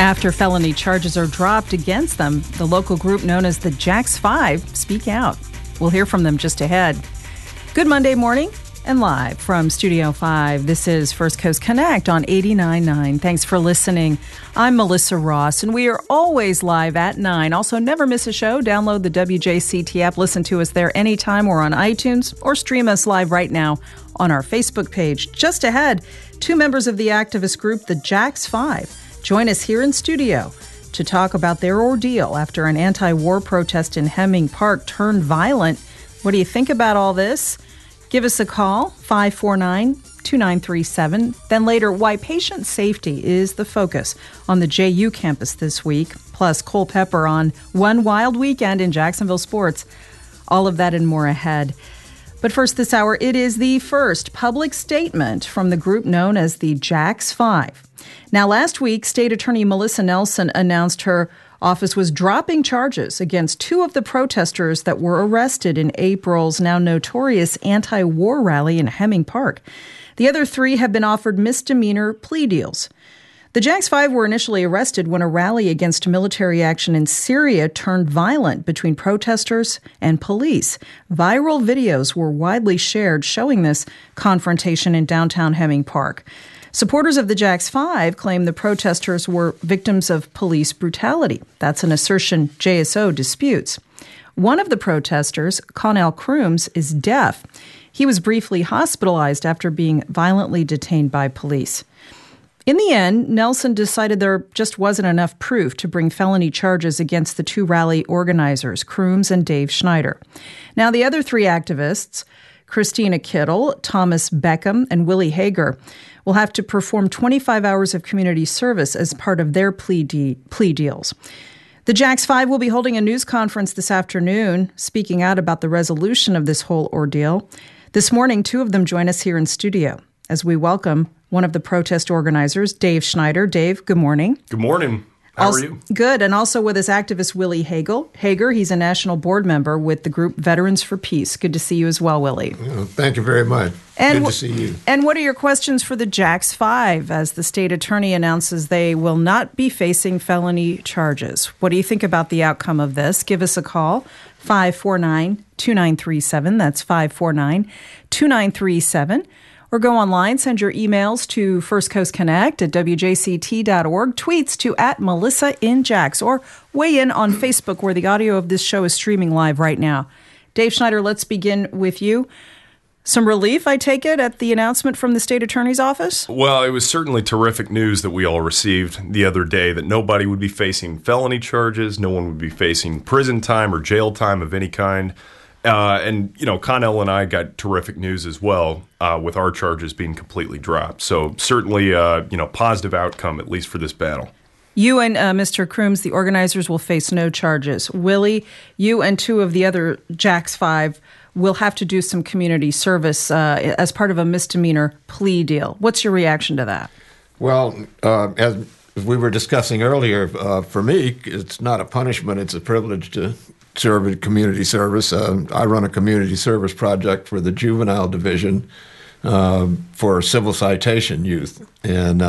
After felony charges are dropped against them, the local group known as the Jacks 5 speak out. We'll hear from them just ahead. Good Monday morning and live from Studio 5. This is First Coast Connect on 89.9. Thanks for listening. I'm Melissa Ross, and we are always live at 9. Also, never miss a show. Download the WJCT app. Listen to us there anytime. We're on iTunes or stream us live right now on our Facebook page. Just ahead, two members of the activist group, the Jacks 5, join us here in studio to talk about their ordeal after an anti-war protest in Hemming Park turned violent. What do you think about all this? Give us a call, 549-2937. Then later, why patient safety is the focus on the JU campus this week, plus Cole Pepper on One Wild Weekend in Jacksonville sports. All of that and more ahead. But first this hour, it is the first public statement from the group known as the Jacks 5. Now, last week, State Attorney Melissa Nelson announced her office was dropping charges against two of the protesters that were arrested in April's now notorious anti-war rally in Hemming Park. The other three have been offered misdemeanor plea deals. The Jacks 5 were initially arrested when a rally against military action in Syria turned violent between protesters and police. Viral videos were widely shared showing this confrontation in downtown Hemming Park. Supporters of the Jacks 5 claim the protesters were victims of police brutality. That's an assertion JSO disputes. One of the protesters, Connell Crooms, is deaf. He was briefly hospitalized after being violently detained by police. In the end, Nelson decided there just wasn't enough proof to bring felony charges against the two rally organizers, Crooms and Dave Schneider. Now, the other three activists, Christina Kittle, Thomas Beckham, and Willie Hager, will have to perform 25 hours of community service as part of their plea deals. The Jacks 5 will be holding a news conference this afternoon, speaking out about the resolution of this whole ordeal. This morning, two of them join us here in studio as we welcome one of the protest organizers, Dave Schneider. Dave, good morning. Good morning. How are you? Good. And also with us, activist Willie Hager. He's a national board member with the group Veterans for Peace. Good to see you as well, Willie. Thank you very much. Good to see you. And what are your questions for the Jacks 5 as the state attorney announces they will not be facing felony charges? What do you think about the outcome of this? Give us a call, 549-2937. That's 549-2937. Or go online, send your emails to firstcoastconnect@wjct.org, tweets to @MelissaInJacks, or weigh in on Facebook where the audio of this show is streaming live right now. Dave Schneider, let's begin with you. Some relief, I take it, at the announcement from the state attorney's office? Well, it was certainly terrific news that we all received the other day that nobody would be facing felony charges, no one would be facing prison time or jail time of any kind. And, Connell and I got terrific news as well, with our charges being completely dropped. So certainly, positive outcome, at least for this battle. You and Mr. Crooms, the organizers, will face no charges. Willie, you and two of the other Jacks 5 will have to do some community service as part of a misdemeanor plea deal. What's your reaction to that? Well, as we were discussing earlier, for me, it's not a punishment. It's a privilege to serve in community service. I run a community service project for the juvenile division for civil citation youth, and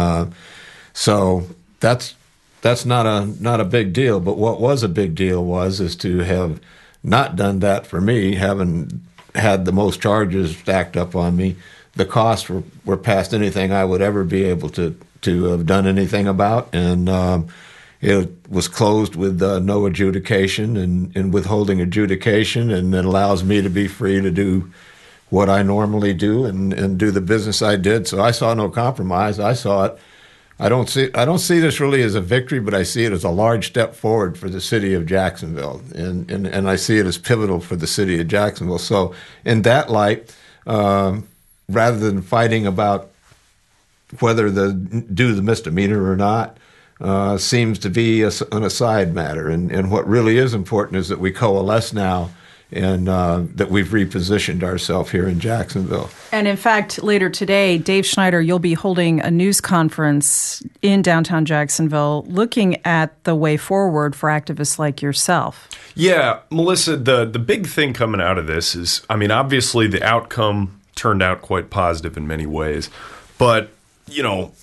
so that's not a big deal. But what was a big deal is to have not done that for me, having had the most charges stacked up on me. The costs were past anything I would ever be able to have done anything about, and it was closed with no adjudication and withholding adjudication, and it allows me to be free to do what I normally do and do the business I did. So I saw no compromise. I saw it. I don't see this really as a victory, but I see it as a large step forward for the city of Jacksonville, and I see it as pivotal for the city of Jacksonville. So in that light, rather than fighting about whether do the misdemeanor or not, seems to be an aside matter. And what really is important is that we coalesce now and that we've repositioned ourselves here in Jacksonville. And in fact, later today, Dave Schneider, you'll be holding a news conference in downtown Jacksonville looking at the way forward for activists like yourself. Yeah, Melissa, the big thing coming out of this is, obviously the outcome turned out quite positive in many ways. But,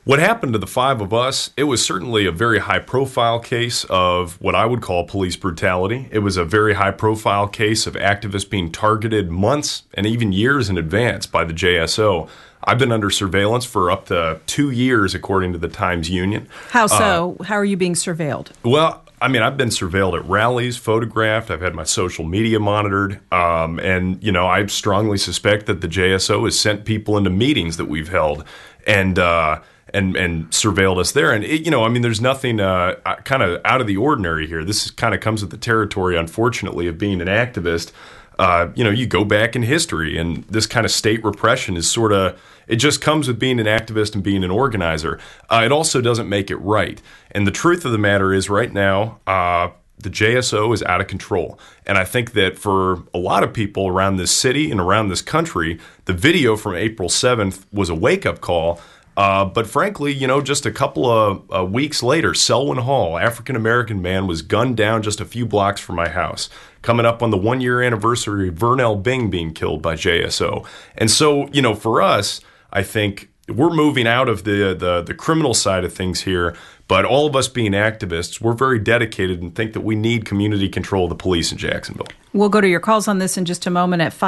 What happened to the five of us, it was certainly a very high-profile case of what I would call police brutality. It was a very high-profile case of activists being targeted months and even years in advance by the JSO. I've been under surveillance for up to 2 years, according to the Times-Union. How so? How are you being surveilled? Well, I mean, I've been surveilled at rallies, photographed. I've had my social media monitored. And, you know, I strongly suspect that the JSO has sent people into meetings that we've held and surveilled us there. And, there's nothing kind of out of the ordinary here. This kind of comes with the territory, unfortunately, of being an activist. You go back in history, and this kind of state repression is sort of, it just comes with being an activist and being an organizer. It also doesn't make it right. And the truth of the matter is right now, the JSO is out of control. And I think that for a lot of people around this city and around this country, the video from April 7th was a wake-up call. But frankly, just a couple of weeks later, Selwyn Hall, African-American man, was gunned down just a few blocks from my house, coming up on the 1-year anniversary of Vernell Bing being killed by JSO. And so, for us, I think we're moving out of the criminal side of things here, but all of us being activists, we're very dedicated and think that we need community control of the police in Jacksonville. We'll go to your calls on this in just a moment at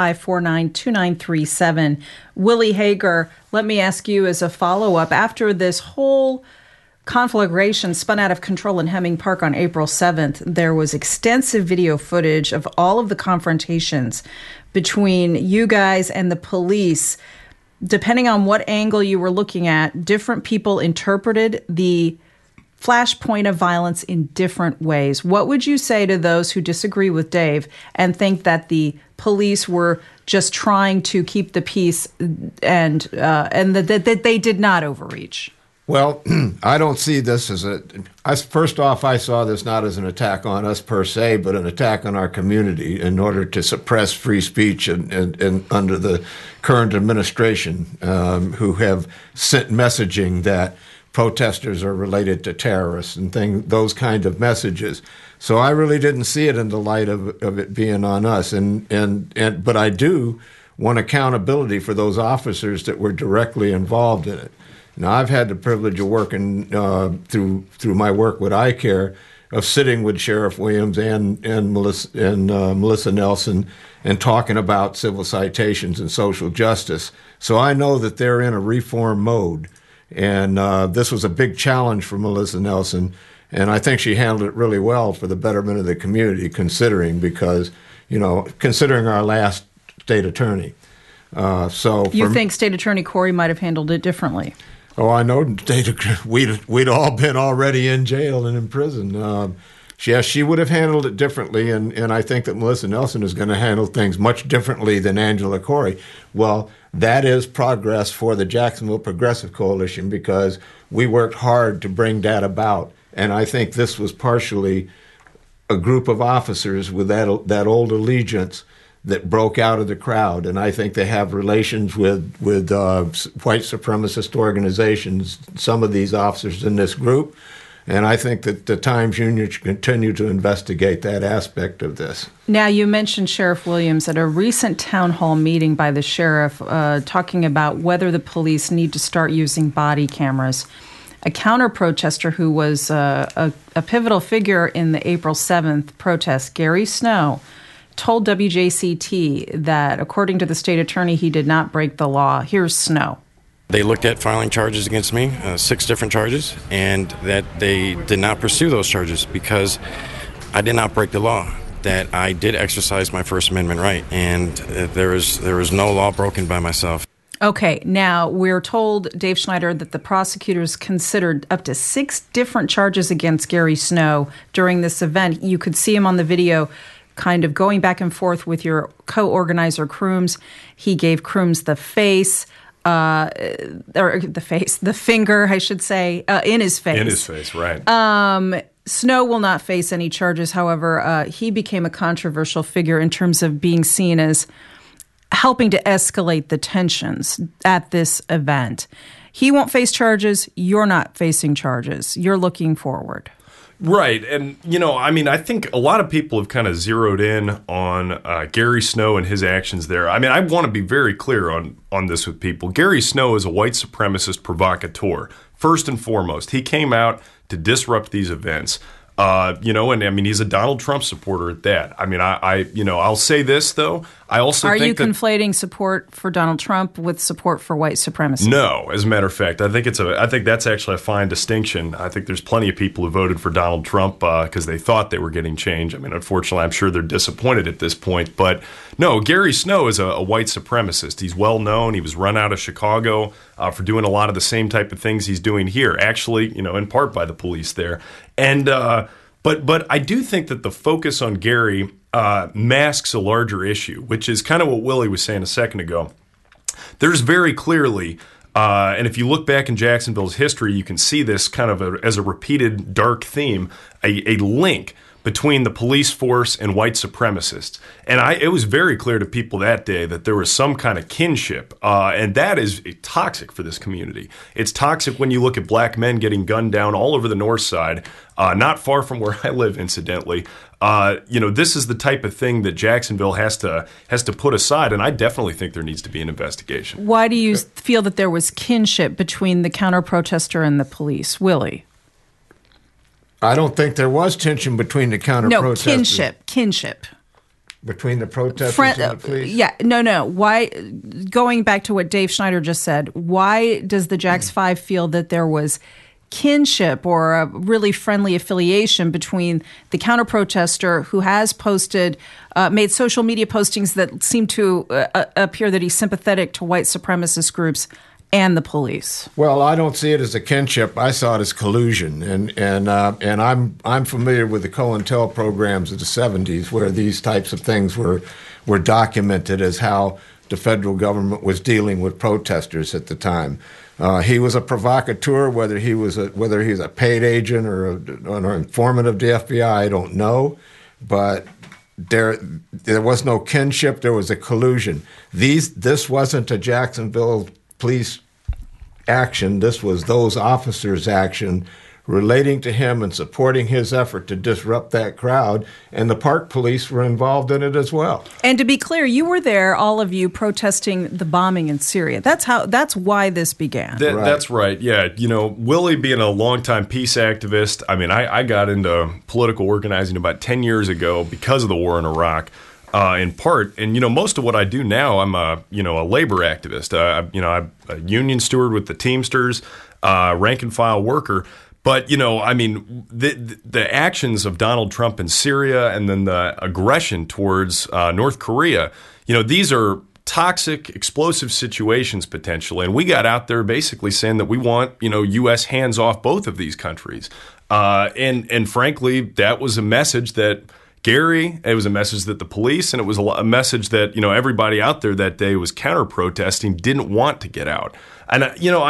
549-2937. Willie Hager, let me ask you as a follow-up. After this whole conflagration spun out of control in Hemming Park on April 7th, there was extensive video footage of all of the confrontations between you guys and the police. Depending on what angle you were looking at, different people interpreted the flashpoint of violence in different ways. What would you say to those who disagree with Dave and think that the police were just trying to keep the peace and that they did not overreach? Well, I don't see this as first off, I saw this not as an attack on us per se, but an attack on our community in order to suppress free speech and under the current administration who have sent messaging that protesters are related to terrorists and those kind of messages. So I really didn't see it in the light of it being on us. But I do want accountability for those officers that were directly involved in it. Now, I've had the privilege of working through my work with iCare, of sitting with Sheriff Williams and Melissa Nelson and talking about civil citations and social justice. So I know that they're in a reform mode. And this was a big challenge for Melissa Nelson, and I think she handled it really well for the betterment of the community, considering our last state attorney. You think State Attorney Corey might have handled it differently? Oh, I know. We'd all been already in jail and in prison. Yes, she would have handled it differently, and I think that Melissa Nelson is going to handle things much differently than Angela Corey. Well, that is progress for the Jacksonville Progressive Coalition because we worked hard to bring that about. And I think this was partially a group of officers with that old allegiance that broke out of the crowd. And I think they have relations with white supremacist organizations, some of these officers in this group. And I think that the Times-Union should continue to investigate that aspect of this. Now, you mentioned Sheriff Williams at a recent town hall meeting by the sheriff talking about whether the police need to start using body cameras. A counter-protester who was a pivotal figure in the April 7th protest, Gary Snow, told WJCT that, according to the state attorney, he did not break the law. Here's Snow. They looked at filing charges against me, 6 different charges, and that they did not pursue those charges because I did not break the law, that I did exercise my First Amendment right, and there is no law broken by myself. Okay, now we're told, Dave Schneider, that the prosecutors considered up to 6 different charges against Gary Snow during this event. You could see him on the video kind of going back and forth with your co-organizer, Crooms. He gave Crooms the finger, I should say, in his face. In his face, right. Snow will not face any charges. However, he became a controversial figure in terms of being seen as helping to escalate the tensions at this event. He won't face charges. You're not facing charges. You're looking forward. Right. And, I think a lot of people have kind of zeroed in on Gary Snow and his actions there. I mean, I want to be very clear on this with people. Gary Snow is a white supremacist provocateur, first and foremost. He came out to disrupt these events. And he's a Donald Trump supporter at that. I mean, I'll say this, though. I also Are think you conflating support for Donald Trump with support for white supremacy? No, as a matter of fact, I think that's actually a fine distinction. I think there's plenty of people who voted for Donald Trump because they thought they were getting change. I mean, unfortunately, I'm sure they're disappointed at this point. But no, Gary Snow is a white supremacist. He's well known. He was run out of Chicago for doing a lot of the same type of things he's doing here, actually, in part by the police there. And but I do think that the focus on Gary masks a larger issue, which is kind of what Willie was saying a second ago. There's very clearly, and if you look back in Jacksonville's history, you can see this kind of as a repeated dark theme, a link between the police force and white supremacists. And it was very clear to people that day that there was some kind of kinship, and that is toxic for this community. It's toxic when you look at black men getting gunned down all over the north side, not far from where I live, incidentally. This is the type of thing that Jacksonville has to put aside, and I definitely think there needs to be an investigation. Why do you feel that there was kinship between the counter-protester and the police? Willie? I don't think there was tension between the counter-protesters. No, kinship. Between the protesters and the police? Yeah, no. Why, going back to what Dave Schneider just said, why does the Jax 5 feel that there was kinship or a really friendly affiliation between the counter-protester who has made social media postings that seem to appear that he's sympathetic to white supremacist groups and the police? Well, I don't see it as a kinship. I saw it as collusion, and I'm familiar with the COINTEL programs of the 70s, where these types of things were documented as how the federal government was dealing with protesters at the time. He was a provocateur, whether he's a paid agent or an informant of the FBI, I don't know, but there was no kinship. There was a collusion. This wasn't a Jacksonville police action. This was those officers' action relating to him and supporting his effort to disrupt that crowd, and the park police were involved in it as well. And to be clear, you were there, all of you, protesting the bombing in Syria. That's why this began. That's right. Yeah, Willie being a longtime peace activist, I mean, I got into political organizing about 10 years ago because of the war in Iraq. In part, and most of what I do now, I'm a labor activist. I'm a union steward with the Teamsters, rank and file worker. But the actions of Donald Trump in Syria and then the aggression towards North Korea, these are toxic, explosive situations potentially. And we got out there basically saying that we want U.S. hands off both of these countries. And frankly, that was a message that it was a message that the police, and it was a message that, everybody out there that day was counter-protesting, didn't want to get out. And,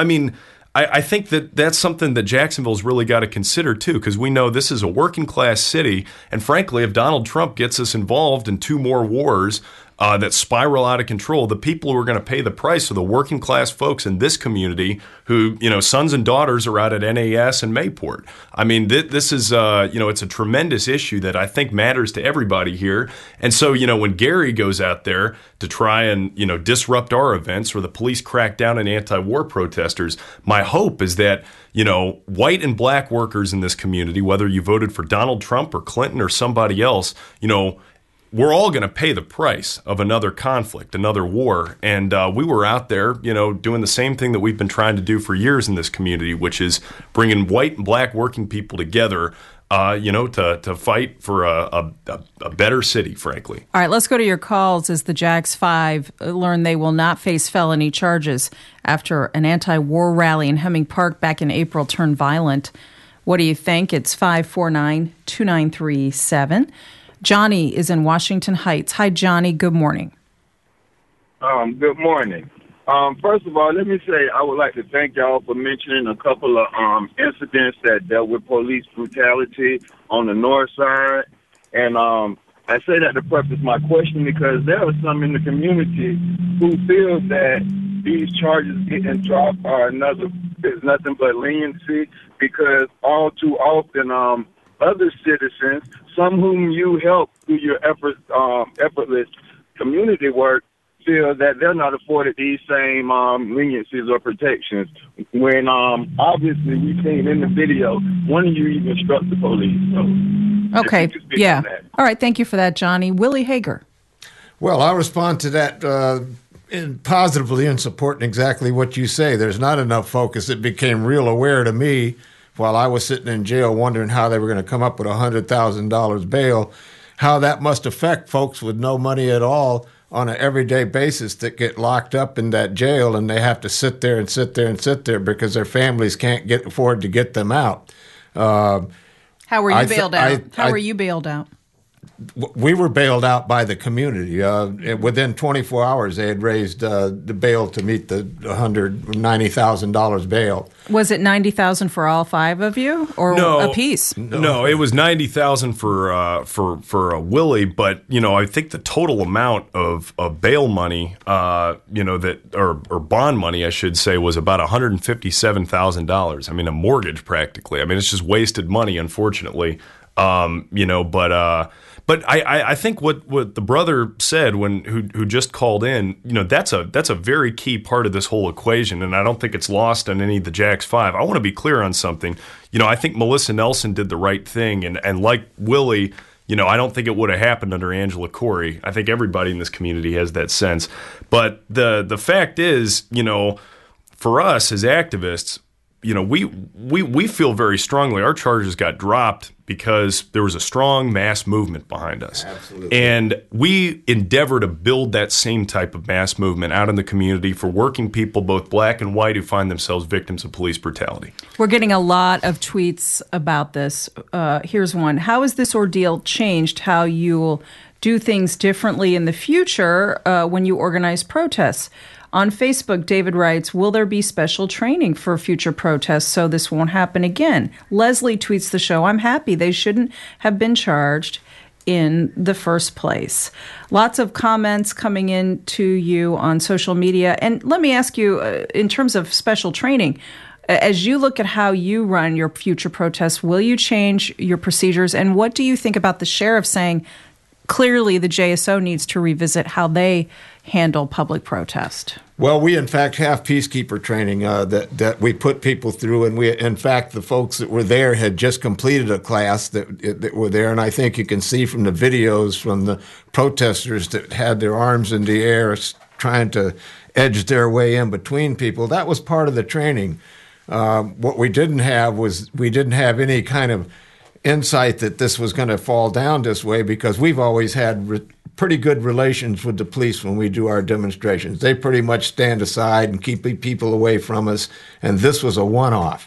I think that's something that Jacksonville's really got to consider, too, because we know this is a working-class city. And frankly, if Donald Trump gets us involved in 2 more wars that spiral out of control, the people who are going to pay the price are the working-class folks in this community who, sons and daughters are out at NAS and Mayport. I mean, this is, it's a tremendous issue that I think matters to everybody here. And so, when Gary goes out there to try and, disrupt our events or the police crack down on anti-war protesters, my hope is that, white and black workers in this community, whether you voted for Donald Trump or Clinton or somebody else, we're all going to pay the price of another conflict, another war. And we were out there, doing the same thing that we've been trying to do for years in this community, which is bringing white and black working people together, to fight for a better city, frankly. All right, let's go to your calls as the Jax 5 learn they will not face felony charges after an anti-war rally in Hemming Park back in April turned violent. What do you think? It's 549-2937. Johnny is in Washington Heights. Hi, Johnny. Good morning. Good morning. First of all, let me say I would like to thank y'all for mentioning a couple of incidents that dealt with police brutality on the north side. And I say that to preface my question because there are some in the community who feel that these charges getting dropped is nothing but leniency because all too often other citizens, some whom you help through your effortless community work, feel that they're not afforded these same leniencies or protections. When obviously we've seen in the video, one of you even struck the police. So, okay, yeah. All right, thank you for that, Johnny. Willie Hager. Well, I'll respond to that positively in supporting exactly what you say. There's not enough focus. It became real aware to me while I was sitting in jail wondering how they were going to come up with $100,000 bail, how that must affect folks with no money at all on an everyday basis that get locked up in that jail, and they have to sit there because their families can't afford to get them out. How were you bailed out? How were you bailed out? We were bailed out by the community. Within 24 hours, they had raised the bail to meet the $190,000 bail. Was it $90,000 for all five of you, or a piece? No, it was $90,000 for Willie. But I think the total amount of bail money, or bond money, I should say, was about $157,000. I mean, a mortgage practically. I mean, it's just wasted money, unfortunately. But I think what the brother said who just called in, that's a very key part of this whole equation, and I don't think it's lost on any of the Jacks 5. I want to be clear on something. I think Melissa Nelson did the right thing, and like Willie, I don't think it would have happened under Angela Corey. I think everybody in this community has that sense. But the fact is, for us as activists, we feel very strongly our charges got dropped because there was a strong mass movement behind us. Absolutely. And we endeavor to build that same type of mass movement out in the community for working people, both black and white, who find themselves victims of police brutality. We're getting a lot of tweets about this. Here's one. How has this ordeal changed how you'll do things differently in the future when you organize protests? On Facebook, David writes, will there be special training for future protests so this won't happen again? Leslie tweets the show, I'm happy they shouldn't have been charged in the first place. Lots of comments coming in to you on social media. And let me ask you, in terms of special training, as you look at how you run your future protests, will you change your procedures? And what do you think about the sheriff saying, clearly the JSO needs to revisit how they handle public protest? Well, we in fact have peacekeeper training that we put people through, and we, in fact, the folks that were there had just completed a class that were there, and I think you can see from the videos from the protesters that had their arms in the air trying to edge their way in between people. That was part of the training. What we didn't have was any kind of insight that this was going to fall down this way, because we've always had pretty good relations with the police when we do our demonstrations. They pretty much stand aside and keep people away from us, and this was a one-off.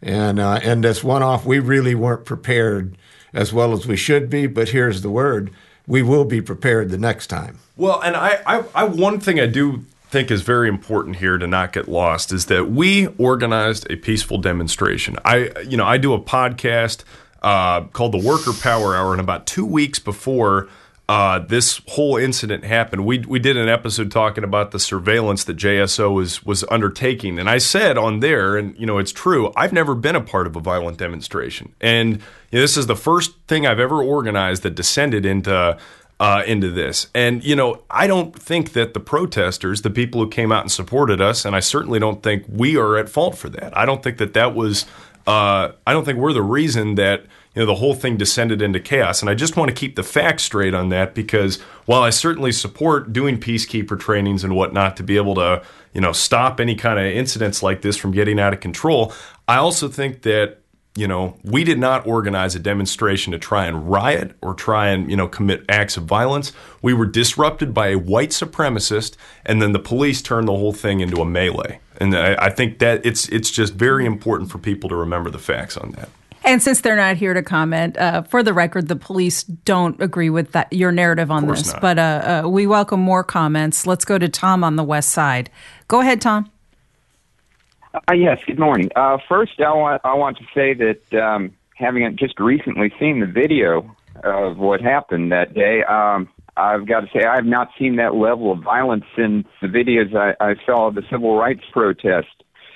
And this one-off, we really weren't prepared as well as we should be, but here's the word, we will be prepared the next time. Well, and I one thing I do think is very important here to not get lost is that we organized a peaceful demonstration. I do a podcast called the Worker Power Hour, and about 2 weeks before this whole incident happened, we did an episode talking about the surveillance that JSO was undertaking. And I said on there, and it's true, I've never been a part of a violent demonstration. And this is the first thing I've ever organized that descended into this. And, I don't think that the protesters, the people who came out and supported us, and I certainly don't think we are at fault for that. I don't think that was I don't think we're the reason that the whole thing descended into chaos. And I just want to keep the facts straight on that, because while I certainly support doing peacekeeper trainings and whatnot to be able to stop any kind of incidents like this from getting out of control, I also think that we did not organize a demonstration to try and riot or try and commit acts of violence. We were disrupted by a white supremacist, and then the police turned the whole thing into a melee. And I think that it's just very important for people to remember the facts on that. And since they're not here to comment, for the record, the police don't agree with your narrative on this. Not. But we welcome more comments. Let's go to Tom on the west side. Go ahead, Tom. Yes, good morning. First, I want to say that having just recently seen the video of what happened that day, I've got to say I have not seen that level of violence in the videos I saw of the civil rights protest.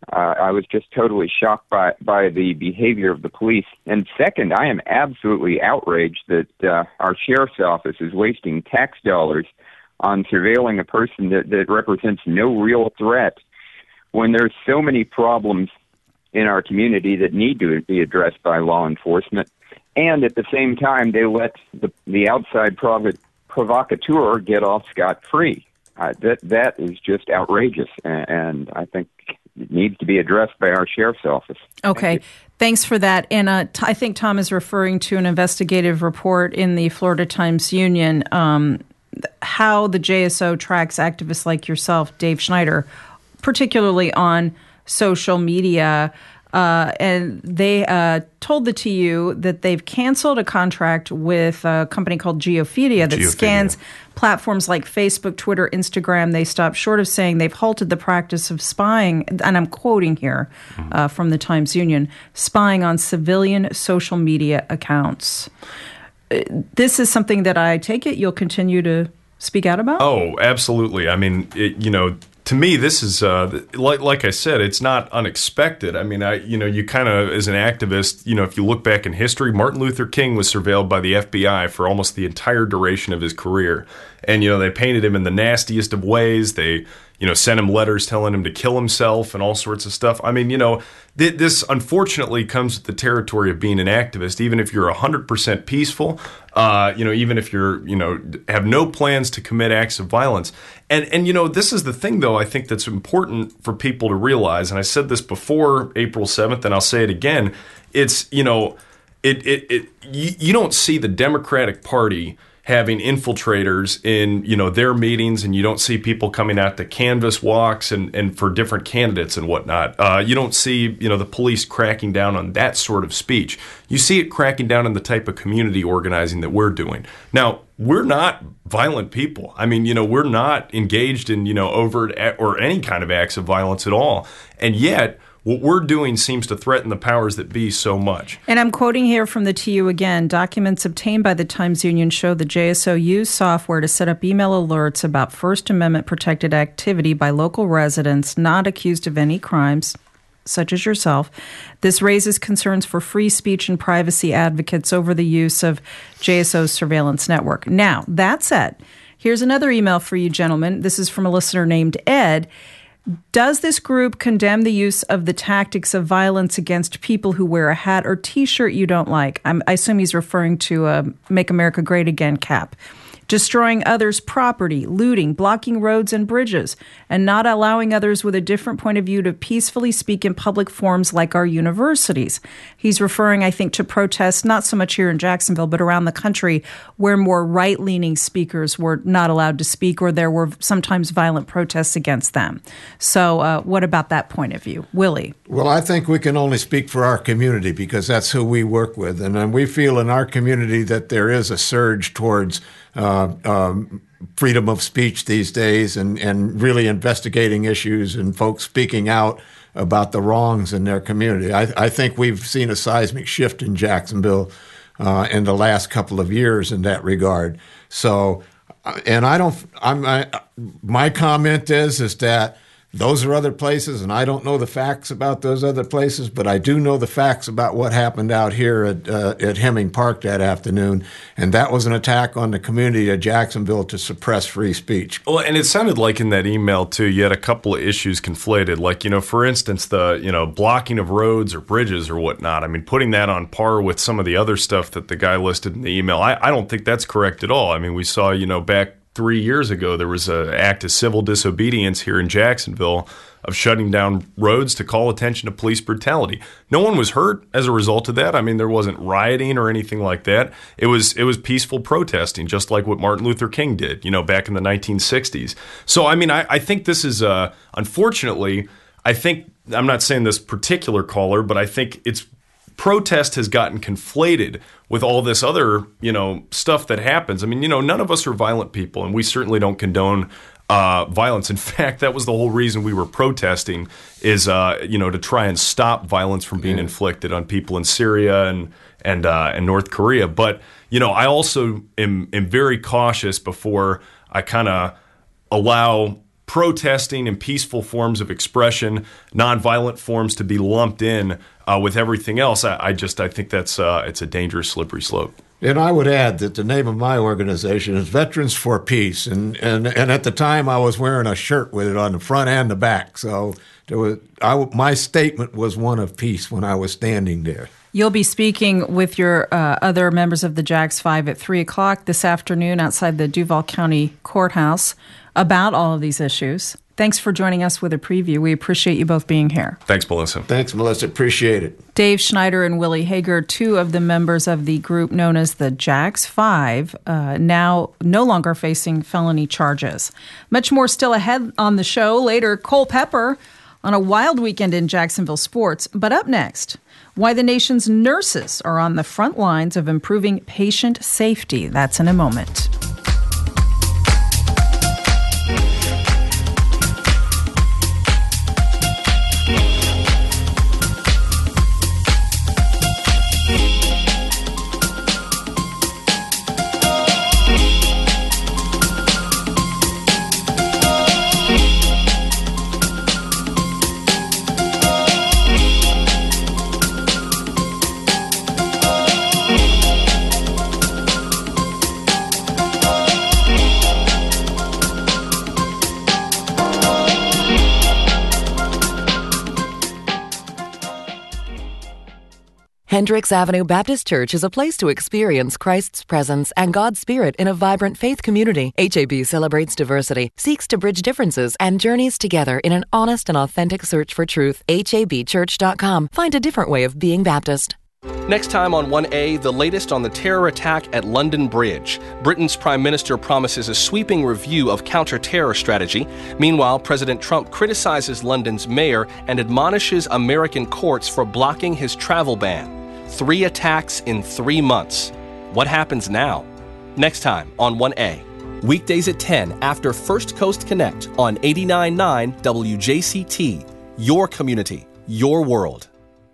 I was just totally shocked by the behavior of the police. And second, I am absolutely outraged that our sheriff's office is wasting tax dollars on surveilling a person that represents no real threat when there's so many problems in our community that need to be addressed by law enforcement. And at the same time, they let the outside provocateur get off scot-free. That is just outrageous, and I think it needs to be addressed by our sheriff's office. Okay, thanks for that. And I think Tom is referring to an investigative report in the Florida Times-Union, how the JSO tracks activists like yourself, Dave Schneider, particularly on social media. And they told the TU that they've canceled a contract with a company called Geophedia that scans platforms like Facebook, Twitter, Instagram. They stopped short of saying they've halted the practice of spying, and I'm quoting here from the Times-Union, spying on civilian social media accounts. This is something that I take it you'll continue to speak out about? Oh, absolutely. I mean, to me, this is like I said, it's not unexpected. I mean, you kind of, as an activist, if you look back in history, Martin Luther King was surveilled by the FBI for almost the entire duration of his career, and they painted him in the nastiest of ways. They sent him letters telling him to kill himself and all sorts of stuff. I mean, this unfortunately comes with the territory of being an activist. Even if you're 100% peaceful, even if you're, have no plans to commit acts of violence. And this is the thing, though, I think that's important for people to realize. And I said this before April 7th, and I'll say it again. It's, you don't see the Democratic Party having infiltrators in, their meetings, and you don't see people coming out to canvas walks and for different candidates and whatnot. You don't see, the police cracking down on that sort of speech. You see it cracking down on the type of community organizing that we're doing. Now, we're not violent people. I mean, we're not engaged in, overt or any kind of acts of violence at all. And yet, what we're doing seems to threaten the powers that be so much. And I'm quoting here from the TU again. Documents obtained by the Times-Union show the JSO used software to set up email alerts about First Amendment protected activity by local residents not accused of any crimes, such as yourself. This raises concerns for free speech and privacy advocates over the use of JSO's surveillance network. Now, that said, here's another email for you, gentlemen. This is from a listener named Ed. Does this group condemn the use of the tactics of violence against people who wear a hat or T-shirt you don't like? I assume he's referring to a Make America Great Again cap. Destroying others' property, looting, blocking roads and bridges, and not allowing others with a different point of view to peacefully speak in public forums like our universities. He's referring, I think, to protests not so much here in Jacksonville, but around the country where more right-leaning speakers were not allowed to speak, or there were sometimes violent protests against them. So what about that point of view? Willie? Well, I think we can only speak for our community because that's who we work with. And we feel in our community that there is a surge towards freedom of speech these days and really investigating issues and folks speaking out about the wrongs in their community. I think we've seen a seismic shift in Jacksonville in the last couple of years in that regard. So, and my comment is that those are other places, and I don't know the facts about those other places, but I do know the facts about what happened out here at Hemming Park that afternoon, and that was an attack on the community of Jacksonville to suppress free speech. Well, and it sounded like in that email, too, you had a couple of issues conflated, like, for instance, the, blocking of roads or bridges or whatnot. I mean, putting that on par with some of the other stuff that the guy listed in the email, I don't think that's correct at all. I mean, we saw, back 3 years ago, there was an act of civil disobedience here in Jacksonville of shutting down roads to call attention to police brutality. No one was hurt as a result of that. I mean, there wasn't rioting or anything like that. It was peaceful protesting, just like what Martin Luther King did, back in the 1960s. So, I mean, I think this is, unfortunately, I'm not saying this particular caller, but I think protest has gotten conflated with all this other, stuff that happens. I mean, none of us are violent people, and we certainly don't condone violence. In fact, that was the whole reason we were protesting is, to try and stop violence from being inflicted on people in Syria and North Korea. But, I also am very cautious before I kind of allow protesting and peaceful forms of expression, nonviolent forms to be lumped in with everything else, I think that's it's a dangerous, slippery slope. And I would add that the name of my organization is Veterans for Peace, and at the time I was wearing a shirt with it on the front and the back. So my statement was one of peace when I was standing there. You'll be speaking with your other members of the JAGS 5 at 3 o'clock this afternoon outside the Duval County Courthouse about all of these issues. Thanks for joining us with a preview. We appreciate you both being here. Thanks, Melissa. Thanks, Melissa. Appreciate it. Dave Schneider and Willie Hager, two of the members of the group known as the JAGS 5, now no longer facing felony charges. Much more still ahead on the show. Later, Cole Pepper on a wild weekend in Jacksonville sports. But up next, why the nation's nurses are on the front lines of improving patient safety. That's in a moment. Hendricks Avenue Baptist Church is a place to experience Christ's presence and God's Spirit in a vibrant faith community. HAB celebrates diversity, seeks to bridge differences, and journeys together in an honest and authentic search for truth. HABchurch.com. Find a different way of being Baptist. Next time on 1A, the latest on the terror attack at London Bridge. Britain's Prime Minister promises a sweeping review of counter-terror strategy. Meanwhile, President Trump criticizes London's mayor and admonishes American courts for blocking his travel ban. 3 attacks in 3 months. What happens now? Next time on 1A. Weekdays at 10 after First Coast Connect on 89.9 WJCT. Your community, your world.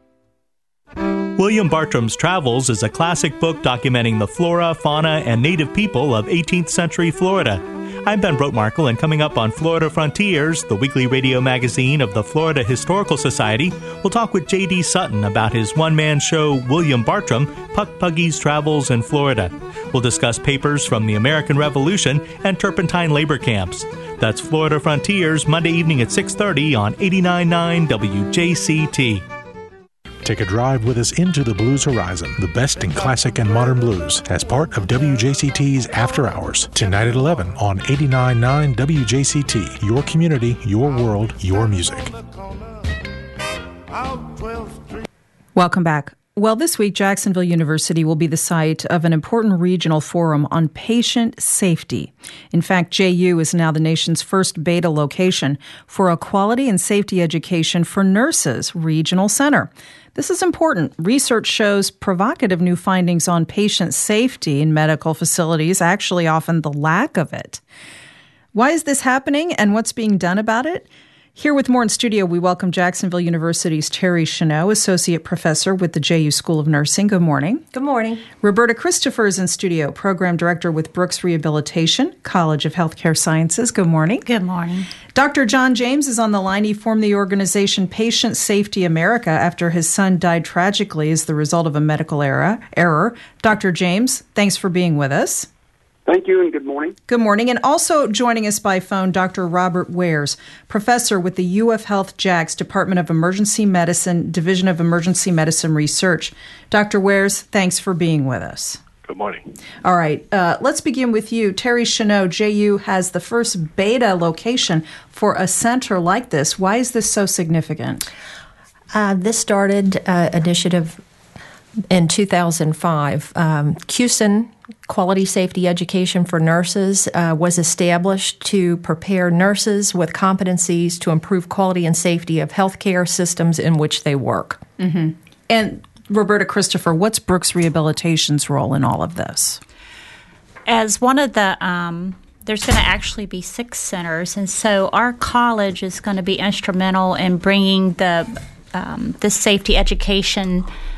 William Bartram's Travels is a classic book documenting the flora, fauna, and native people of 18th century Florida. I'm Ben Brotmarkle, and coming up on Florida Frontiers, the weekly radio magazine of the Florida Historical Society, we'll talk with J.D. Sutton about his one-man show, William Bartram, Puck Puggy's Travels in Florida. We'll discuss papers from the American Revolution and turpentine labor camps. That's Florida Frontiers, Monday evening at 6:30 on 89.9 WJCT. Take a drive with us into the blues horizon, the best in classic and modern blues, as part of WJCT's After Hours, tonight at 11 on 89.9 WJCT. Your community, your world, your music. Welcome back. Well, this week, Jacksonville University will be the site of an important regional forum on patient safety. In fact, JU is now the nation's first beta location for a quality and safety education for nurses regional center. This is important. Research shows provocative new findings on patient safety in medical facilities, actually often the lack of it. Why is this happening and what's being done about it? Here with more in studio, we welcome Jacksonville University's Terry Chenot, Associate Professor with the JU School of Nursing. Good morning. Good morning. Roberta Christopher is in studio, Program Director with Brooks Rehabilitation, College of Healthcare Sciences. Good morning. Good morning. Dr. John James is on the line. He formed the organization Patient Safety America after his son died tragically as the result of a medical error. Dr. James, thanks for being with us. Thank you, and good morning. Good morning. And also joining us by phone, Dr. Robert Wares, professor with the UF Health JAGS Department of Emergency Medicine, Division of Emergency Medicine Research. Dr. Wares, thanks for being with us. Good morning. All right. Let's begin with you. Terry Chenot, JU has the first beta location for a center like this. Why is this so significant? This started initiative in 2005. CUSN, Quality Safety Education for Nurses, was established to prepare nurses with competencies to improve quality and safety of healthcare systems in which they work. Mm-hmm. And Roberta Christopher, what's Brooks Rehabilitation's role in all of this? As one of the there's going to actually be 6 centers, and so our college is going to be instrumental in bringing the safety education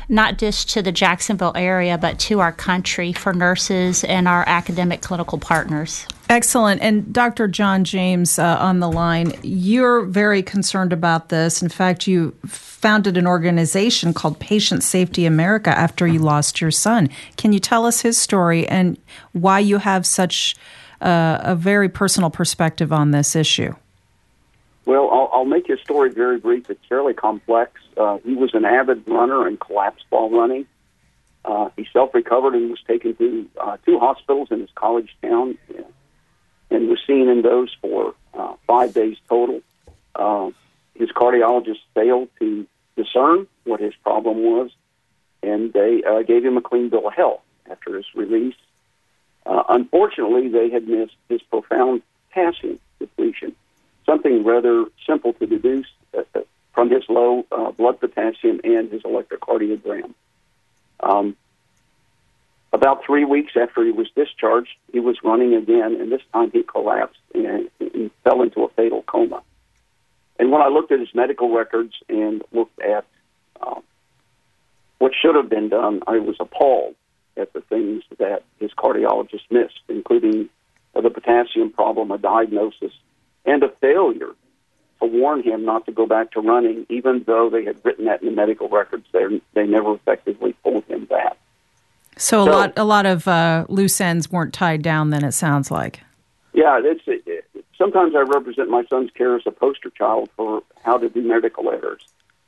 not just to the Jacksonville area, but to our country for nurses and our academic clinical partners. Excellent. And Dr. John James on the line, you're very concerned about this. In fact, you founded an organization called Patient Safety America after you lost your son. Can you tell us his story and why you have such a very personal perspective on this issue? Well, I'll make his story very brief. It's fairly complex. He was an avid runner and collapsed while running. He self-recovered and was taken to 2 hospitals in his college town and was seen in those for 5 days total. His cardiologist failed to discern what his problem was, and they gave him a clean bill of health after his release. Unfortunately, they had missed his profound potassium depletion, something rather simple to deduce from his low blood potassium and his electrocardiogram. About 3 weeks after he was discharged, he was running again, and this time he collapsed and fell into a fatal coma. And when I looked at his medical records and looked at what should have been done, I was appalled at the things that his cardiologist missed, including the potassium problem, a diagnosis, and a failure to warn him not to go back to running, even though they had written that in the medical records. They never effectively told him that. So a lot of loose ends weren't tied down then, it sounds like. Yeah, sometimes I represent my son's care as a poster child for how to do medical errors.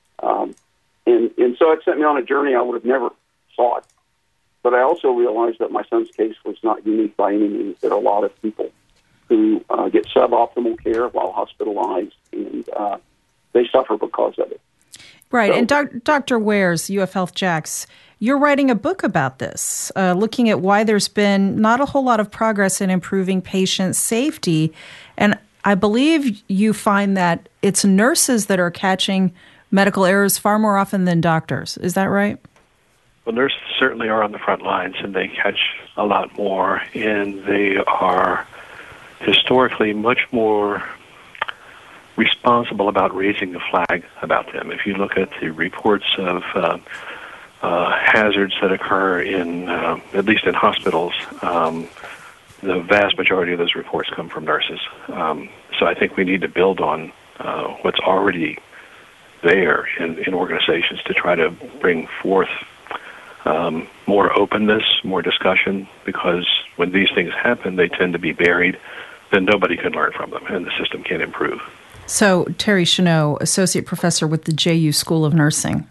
And so it sent me on a journey I would have never thought. But I also realized that my son's case was not unique by any means. There are a lot of people who get suboptimal care while hospitalized, and they suffer because of it. Right. So, and Dr. Wares, UF Health Jacks, you're writing a book about this, looking at why there's been not a whole lot of progress in improving patient safety. And I believe you find that it's nurses that are catching medical errors far more often than doctors. Is that right? Well, nurses certainly are on the front lines, and they catch a lot more, and they are historically much more responsible about raising the flag about them. If you look at the reports of hazards that occur in, at least in hospitals, the vast majority of those reports come from nurses. So I think we need to build on what's already there in organizations to try to bring forth more openness, more discussion, because when these things happen, they tend to be buried, then nobody can learn from them, and the system can't improve. So, Terry Chenot, Associate Professor with the JU School of Nursing,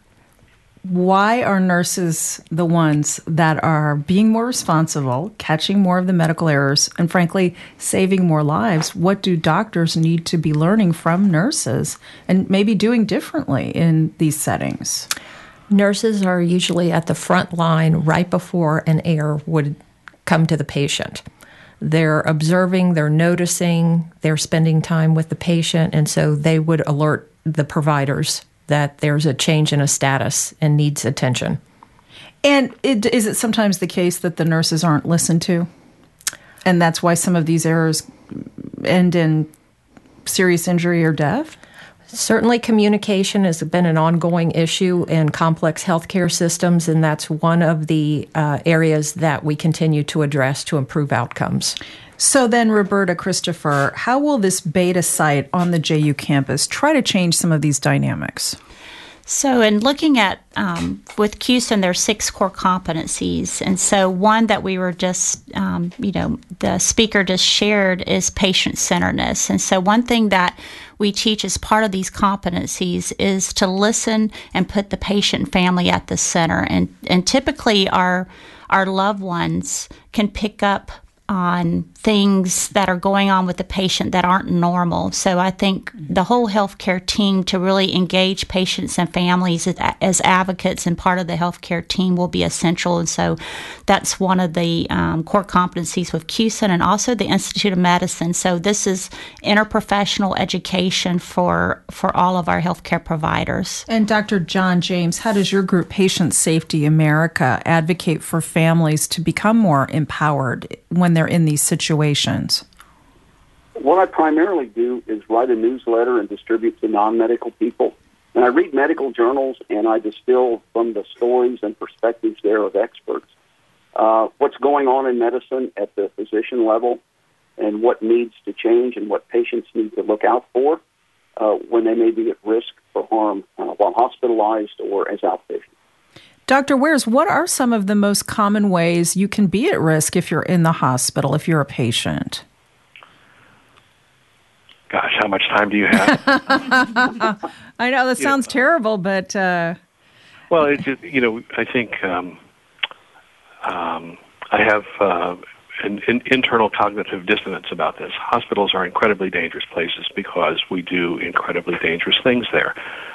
why are nurses the ones that are being more responsible, catching more of the medical errors, and frankly, saving more lives? What do doctors need to be learning from nurses and maybe doing differently in these settings? Nurses are usually at the front line right before an error would come to the patient. They're observing, they're noticing, they're spending time with the patient, and so they would alert the providers that there's a change in a status and needs attention. And is it sometimes the case that the nurses aren't listened to? And that's why some of these errors end in serious injury or death? Certainly communication has been an ongoing issue in complex healthcare systems, and that's one of the areas that we continue to address to improve outcomes. So then, Roberta Christopher, how will this beta site on the JU campus try to change some of these dynamics? So in looking at, with CUSIN, there's 6 core competencies. And so one that we were just, the speaker just shared is patient-centeredness. And so one thing that we teach as part of these competencies is to listen and put the patient and family at the center. And typically our loved ones can pick up on things that are going on with the patient that aren't normal. So I think the whole healthcare team to really engage patients and families as advocates and part of the healthcare team will be essential. And so that's one of the core competencies with CUSIN and also the Institute of Medicine. So this is interprofessional education for all of our healthcare providers. And Dr. John James, how does your group, Patient Safety America, advocate for families to become more empowered when they're in these situations? What I primarily do is write a newsletter and distribute to non-medical people And I read medical journals, and I distill from the stories and perspectives there of experts what's going on in medicine at the physician level and what needs to change and what patients need to look out for when they may be at risk for harm while hospitalized or as outpatients. Dr. Wears, what are some of the most common ways you can be at risk if you're in the hospital, if you're a patient? Gosh, how much time do you have? I know that sounds terrible, but... Well, it just, I think I have an internal cognitive dissonance about this. Hospitals are incredibly dangerous places because we do incredibly dangerous things there.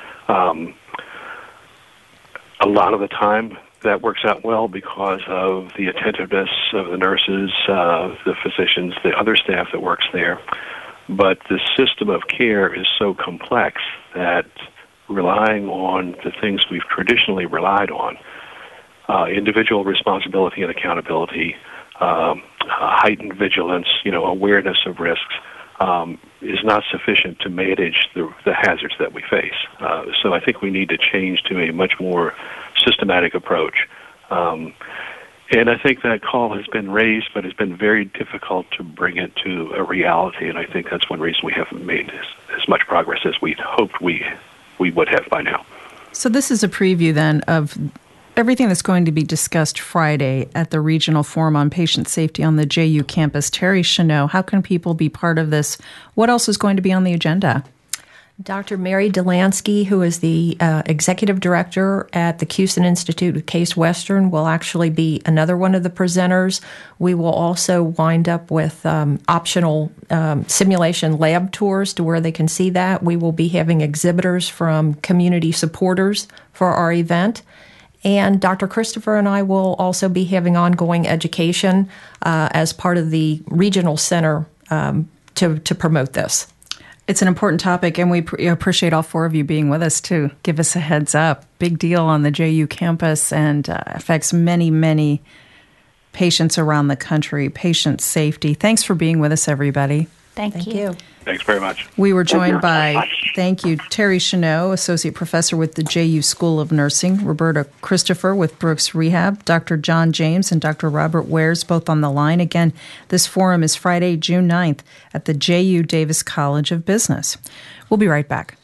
A lot of the time, that works out well because of the attentiveness of the nurses, the physicians, the other staff that works there. But the system of care is so complex that relying on the things we've traditionally relied on, individual responsibility and accountability, heightened vigilance, awareness of risks, is not sufficient to manage the hazards that we face. So I think we need to change to a much more systematic approach. And I think that call has been raised, but it's been very difficult to bring it to a reality, and I think that's one reason we haven't made as much progress as we'd hoped we would have by now. So this is a preview then of everything that's going to be discussed Friday at the Regional Forum on Patient Safety on the JU campus. Terry Chenot, how can people be part of this? What else is going to be on the agenda? Dr. Mary Delansky, who is the executive director at the Cusin Institute of Case Western, will actually be another one of the presenters. We will also wind up with optional simulation lab tours to where they can see that. We will be having exhibitors from community supporters for our event. And Dr. Christopher and I will also be having ongoing education as part of the regional center to promote this. It's an important topic, and we appreciate all four of you being with us to give us a heads up. Big deal on the JU campus and affects many, many patients around the country, patient safety. Thanks for being with us, everybody. Thank you. Thanks very much. We were joined by, Terry Chenot, Associate Professor with the JU School of Nursing, Roberta Christopher with Brooks Rehab, Dr. John James and Dr. Robert Wears, both on the line. Again, this forum is Friday, June 9th at the JU Davis College of Business. We'll be right back.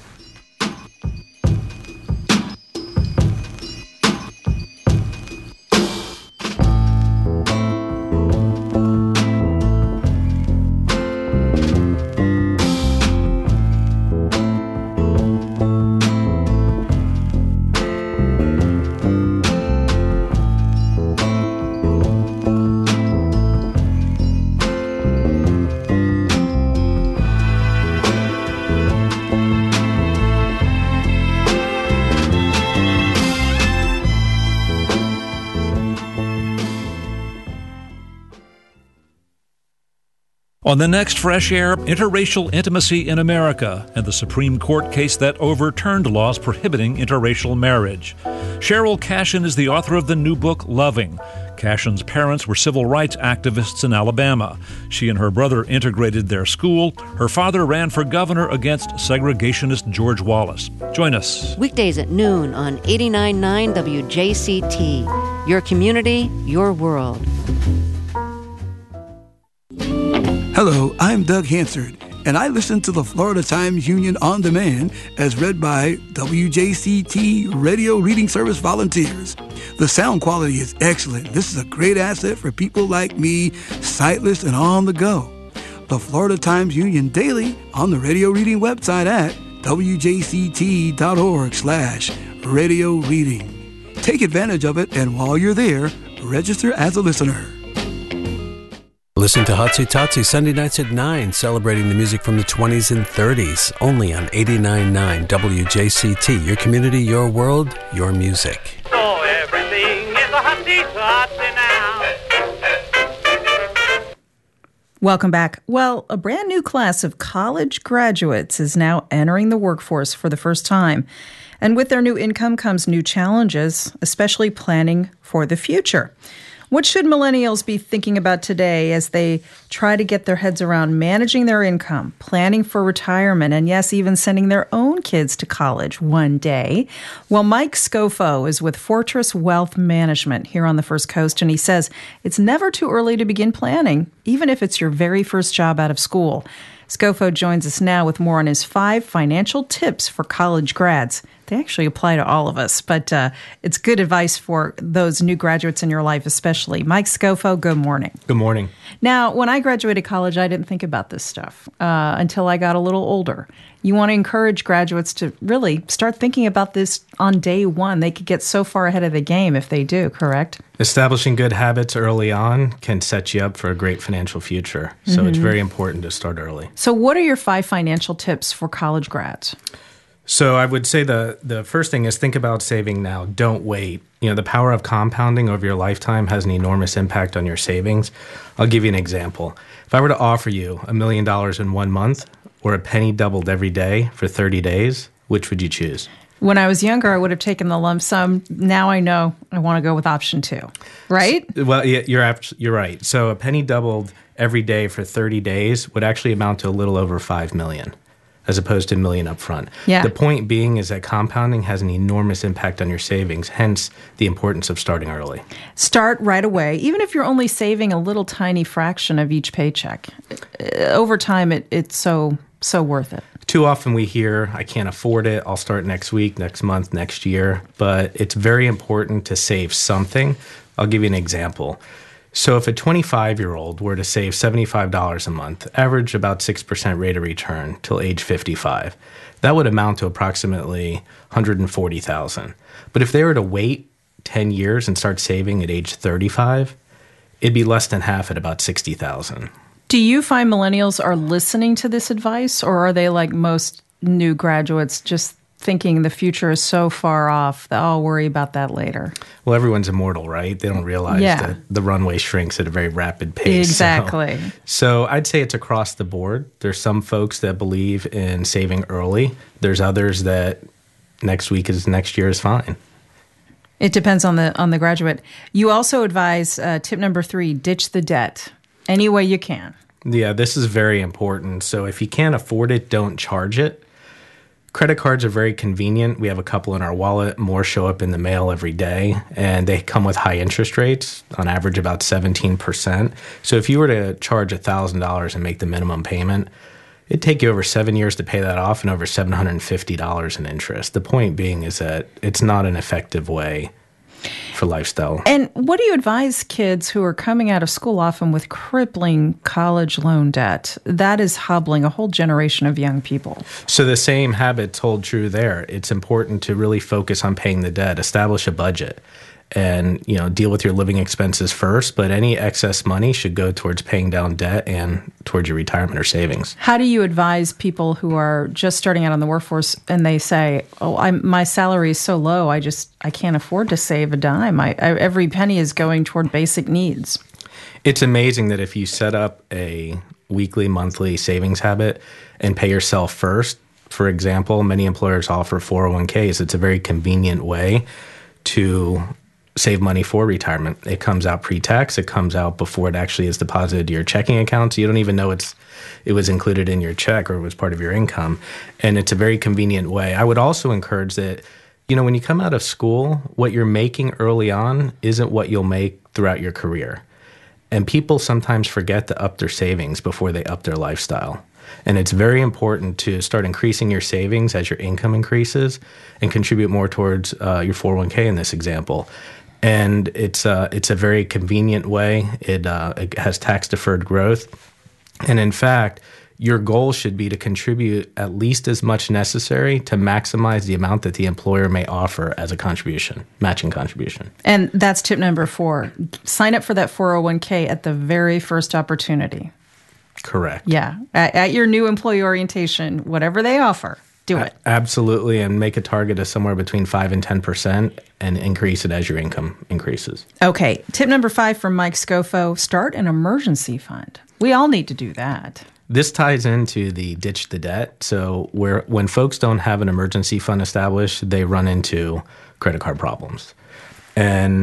On the next Fresh Air, interracial intimacy in America and the Supreme Court case that overturned laws prohibiting interracial marriage. Cheryl Cashin is the author of the new book, Loving. Cashin's parents were civil rights activists in Alabama. She and her brother integrated their school. Her father ran for governor against segregationist George Wallace. Join us. Weekdays at noon on 89.9 WJCT. Your community, your world. Hello, I'm Doug Hansard, and I listen to the Florida Times Union On Demand as read by WJCT Radio Reading Service volunteers. The sound quality is excellent. This is a great asset for people like me, sightless and on the go. The Florida Times Union Daily on the radio reading website at wjct.org/radio reading. Take advantage of it, and while you're there, register as a listener. Listen to Hotsy Totsy Sunday nights at 9, celebrating the music from the 20s and 30s, only on 89.9 WJCT. Your community, your world, your music. So everything is a Hotsy Totsy now. Welcome back. Well, a brand new class of college graduates is now entering the workforce for the first time. And with their new income comes new challenges, especially planning for the future. What should millennials be thinking about today as they try to get their heads around managing their income, planning for retirement, and yes, even sending their own kids to college one day? Well, Mike Scofo is with Fortress Wealth Management here on the First Coast, and he says it's never too early to begin planning, even if it's your very first job out of school. Scofo joins us now with more on his 5 financial tips for college grads. They actually apply to all of us, but it's good advice for those new graduates in your life especially. Mike Scofo, good morning. Good morning. Now, when I graduated college, I didn't think about this stuff until I got a little older. You want to encourage graduates to really start thinking about this on day one. They could get so far ahead of the game if they do, correct? Establishing good habits early on can set you up for a great financial future. So it's very important to start early. So what are your 5 financial tips for college grads? So I would say the first thing is think about saving now. Don't wait. The power of compounding over your lifetime has an enormous impact on your savings. I'll give you an example. If I were to offer you $1 million in 1 month or a penny doubled every day for 30 days, which would you choose? When I was younger, I would have taken the lump sum. Now I know I want to go with option 2, right? Well, yeah, you're right. So a penny doubled every day for 30 days would actually amount to a little over $5 million. As opposed to $1 million up front. Yeah. The point being is that compounding has an enormous impact on your savings, hence the importance of starting early. Start right away, even if you're only saving a little tiny fraction of each paycheck. Over time, it's so worth it. Too often we hear, I can't afford it, I'll start next week, next month, next year. But it's very important to save something. I'll give you an example. So if a 25-year-old were to save $75 a month, average about 6% rate of return till age 55, that would amount to approximately $140,000. But if they were to wait 10 years and start saving at age 35, it'd be less than half at about $60,000. Do you find millennials are listening to this advice, or are they like most new graduates just thinking the future is so far off that I'll worry about that later? Well, everyone's immortal, right? They don't realize that the runway shrinks at a very rapid pace. Exactly. So I'd say it's across the board. There's some folks that believe in saving early. There's others that next year is fine. It depends on the graduate. You also advise tip number 3, ditch the debt any way you can. Yeah, this is very important. So if you can't afford it, don't charge it. Credit cards are very convenient. We have a couple in our wallet. More show up in the mail every day, and they come with high interest rates, on average about 17%. So if you were to charge $1,000 and make the minimum payment, it'd take you over 7 years to pay that off and over $750 in interest. The point being is that it's not an effective way for lifestyle. And what do you advise kids who are coming out of school often with crippling college loan debt? That is hobbling a whole generation of young people. So the same habits hold true there. It's important to really focus on paying the debt, establish a budget, and deal with your living expenses first, but any excess money should go towards paying down debt and towards your retirement or savings. How do you advise people who are just starting out on the workforce and they say, my salary is so low, I can't afford to save a dime. Every penny is going toward basic needs. It's amazing that if you set up a weekly, monthly savings habit and pay yourself first, for example, many employers offer 401ks. It's a very convenient way to save money for retirement. It comes out pre-tax. It comes out before it actually is deposited to your checking account. So you don't even know it was included in your check or it was part of your income. And it's a very convenient way. I would also encourage that, when you come out of school, what you're making early on isn't what you'll make throughout your career. And people sometimes forget to up their savings before they up their lifestyle. And it's very important to start increasing your savings as your income increases and contribute more towards your 401k in this example. And it's a very convenient way. It has tax-deferred growth. And in fact, your goal should be to contribute at least as much necessary to maximize the amount that the employer may offer as a contribution, matching contribution. And that's tip number 4. Sign up for that 401k at the very first opportunity. Correct. Yeah. At your new employee orientation, whatever they offer, do it. Absolutely. And make a target of somewhere between 5 and 10% and increase it as your income increases. Okay. Tip number 5 from Mike Scofo, start an emergency fund. We all need to do that. This ties into the ditch the debt. So when folks don't have an emergency fund established, they run into credit card problems. And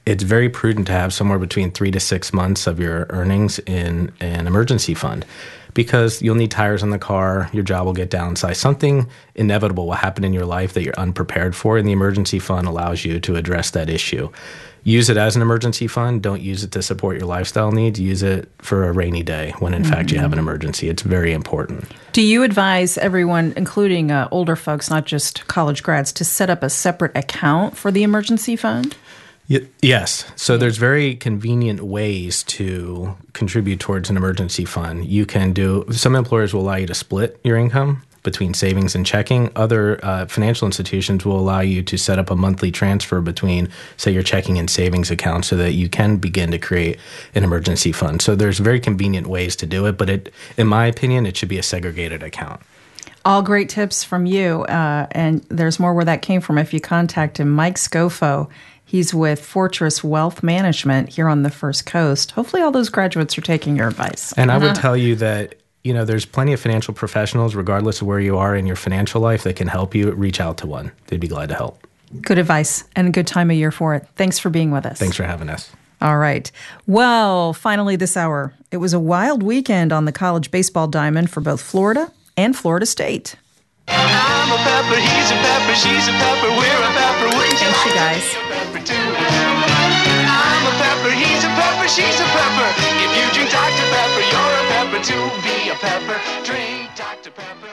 it's very prudent to have somewhere between 3 to 6 months of your earnings in an emergency fund, because you'll need tires on the car, your job will get downsized. Something inevitable will happen in your life that you're unprepared for, and the emergency fund allows you to address that issue. Use it as an emergency fund. Don't use it to support your lifestyle needs. Use it for a rainy day when, in fact, you have an emergency. It's very important. Do you advise everyone, including older folks, not just college grads, to set up a separate account for the emergency fund? Yes. So there's very convenient ways to contribute towards an emergency fund. You can do, some employers will allow you to split your income between savings and checking. Other financial institutions will allow you to set up a monthly transfer between, say, your checking and savings account so that you can begin to create an emergency fund. So there's very convenient ways to do it, but in my opinion, it should be a segregated account. All great tips from you, and there's more where that came from if you contact him. Mike Scofo, he's with Fortress Wealth Management here on the First Coast. Hopefully all those graduates are taking your advice. And I would tell you that there's plenty of financial professionals, regardless of where you are in your financial life, that can help you. Reach out to one. They'd be glad to help. Good advice and a good time of year for it. Thanks for being with us. Thanks for having us. All right. Well, finally this hour. It was a wild weekend on the college baseball diamond for both Florida and Florida State. I'm a pepper, he's a pepper, she's a pepper, we're a pepper, wouldn't you Thanks, you guys. I'm a pepper, he's a pepper, she's a pepper. If you drink Dr. Pepper, you're a pepper too. Be a pepper, drink Dr. Pepper.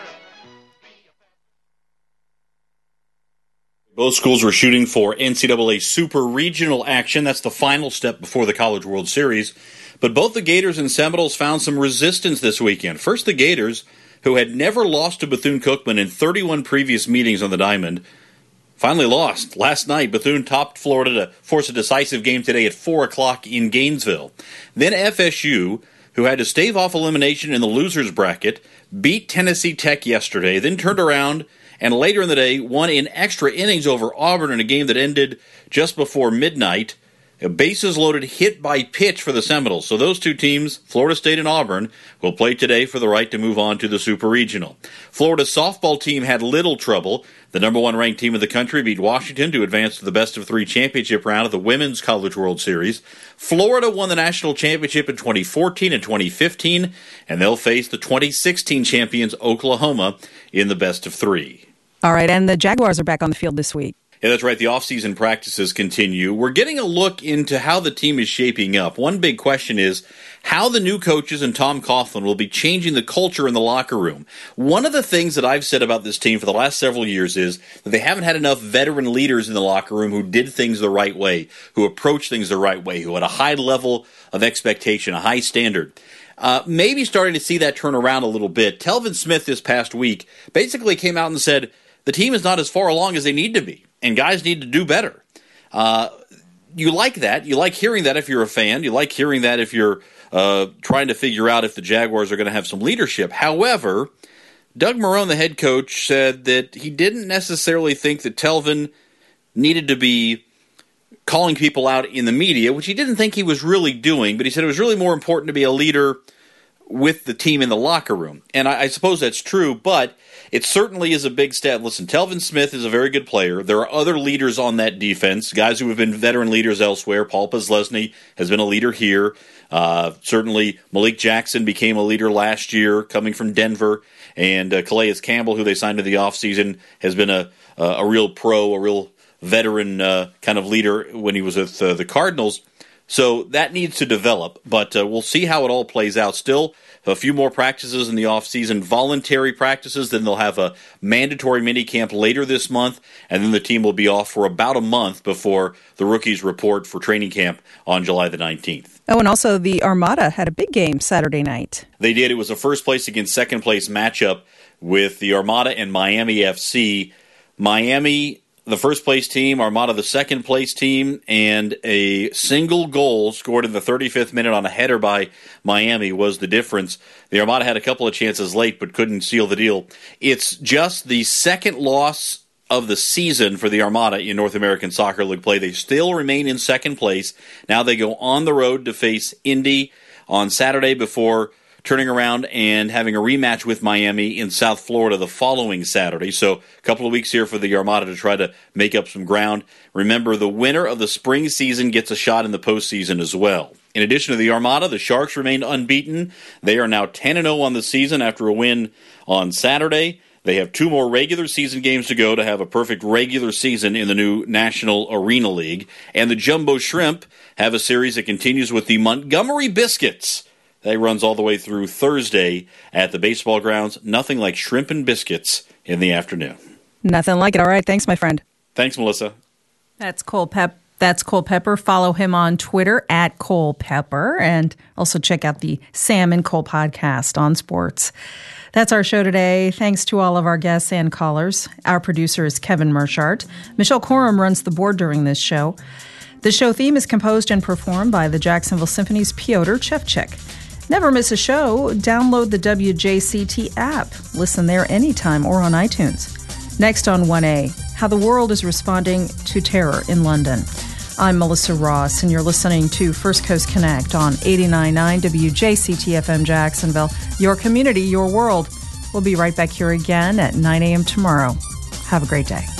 Both schools were shooting for NCAA Super Regional action. That's the final step before the College World Series. But both the Gators and Seminoles found some resistance this weekend. First, the Gators, who had never lost to Bethune-Cookman in 31 previous meetings on the diamond, finally lost. Last night, Bethune topped Florida to force a decisive game today at 4 o'clock in Gainesville. Then FSU, who had to stave off elimination in the losers bracket, beat Tennessee Tech yesterday, then turned around and later in the day won in extra innings over Auburn in a game that ended just before midnight. A bases loaded hit by pitch for the Seminoles. So those two teams, Florida State and Auburn, will play today for the right to move on to the Super Regional. Florida's softball team had little trouble. The number one ranked team in the country beat Washington to advance to the best of three championship round of the Women's College World Series. Florida won the national championship in 2014 and 2015, and they'll face the 2016 champions Oklahoma in the best of three. All right, and the Jaguars are back on the field this week. Yeah, that's right. The off-season practices continue. We're getting a look into how the team is shaping up. One big question is how the new coaches and Tom Coughlin will be changing the culture in the locker room. One of the things that I've said about this team for the last several years is that they haven't had enough veteran leaders in the locker room who did things the right way, who approached things the right way, who had a high level of expectation, a high standard. Maybe starting to see that turn around a little bit. Telvin Smith this past week basically came out and said the team is not as far along as they need to be, and guys need to do better. You like that. You like hearing that if you're a fan. You like hearing that if you're trying to figure out if the Jaguars are going to have some leadership. However, Doug Marrone, the head coach, said that he didn't necessarily think that Telvin needed to be calling people out in the media, which he didn't think he was really doing, but he said it was really more important to be a leader with the team in the locker room. And I suppose that's true, but it certainly is a big step. Listen, Telvin Smith is a very good player. There are other leaders on that defense, guys who have been veteran leaders elsewhere. Paul Posluszny has been a leader here. Certainly Malik Jackson became a leader last year coming from Denver. And Calais Campbell, who they signed in the offseason, has been a real pro, a real veteran kind of leader when he was with the Cardinals. So that needs to develop, but we'll see how it all plays out. Still, a few more practices in the offseason, voluntary practices, then they'll have a mandatory minicamp later this month, and then the team will be off for about a month before the rookies report for training camp on July the 19th. Oh, and also the Armada had a big game Saturday night. They did. It was a first place against second place matchup with the Armada and Miami FC. Miami, the first-place team, Armada the second-place team, and a single goal scored in the 35th minute on a header by Miami was the difference. The Armada had a couple of chances late but couldn't seal the deal. It's just the second loss of the season for the Armada in North American Soccer League play. They still remain in second place. Now they go on the road to face Indy on Saturday before turning around and having a rematch with Miami in South Florida the following Saturday. So a couple of weeks here for the Armada to try to make up some ground. Remember, the winner of the spring season gets a shot in the postseason as well. In addition to the Armada, the Sharks remain unbeaten. They are now 10-0 on the season after a win on Saturday. They have 2 more regular season games to go to have a perfect regular season in the new National Arena League. And the Jumbo Shrimp have a series that continues with the Montgomery Biscuits. That runs all the way through Thursday at the baseball grounds. Nothing like shrimp and biscuits in the afternoon. Nothing like it. All right. Thanks, my friend. Thanks, Melissa. That's Cole Pepper. Follow him on Twitter at Cole Pepper. And also check out the Sam and Cole podcast on sports. That's our show today. Thanks to all of our guests and callers. Our producer is Kevin Mershart. Michelle Corum runs the board during this show. The show theme is composed and performed by the Jacksonville Symphony's Piotr Chevchik. Never miss a show. Download the WJCT app. Listen there anytime or on iTunes. Next on 1A, how the world is responding to terror in London. I'm Melissa Ross, and you're listening to First Coast Connect on 89.9 WJCT FM Jacksonville. Your community, your world. We'll be right back here again at 9 a.m. tomorrow. Have a great day.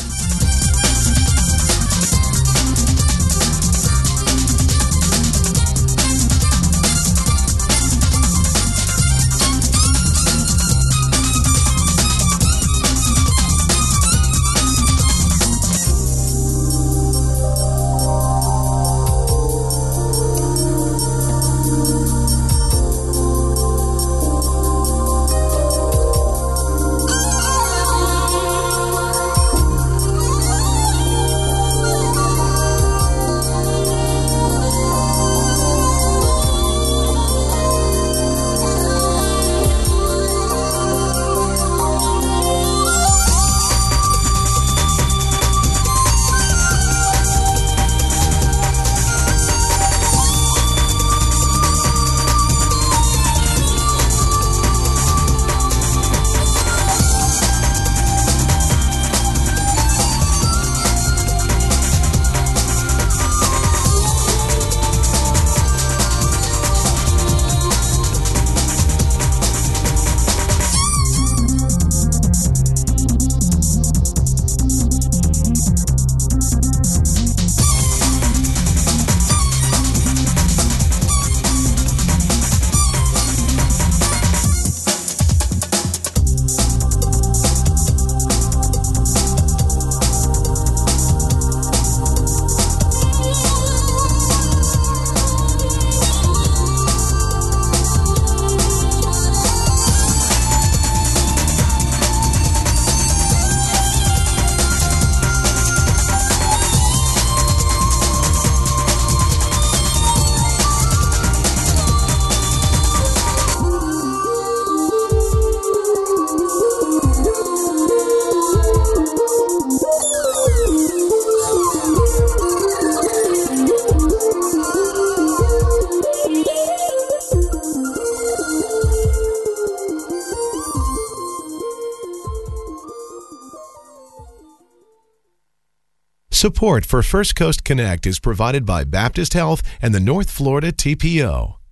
Support for First Coast Connect is provided by Baptist Health and the North Florida TPO.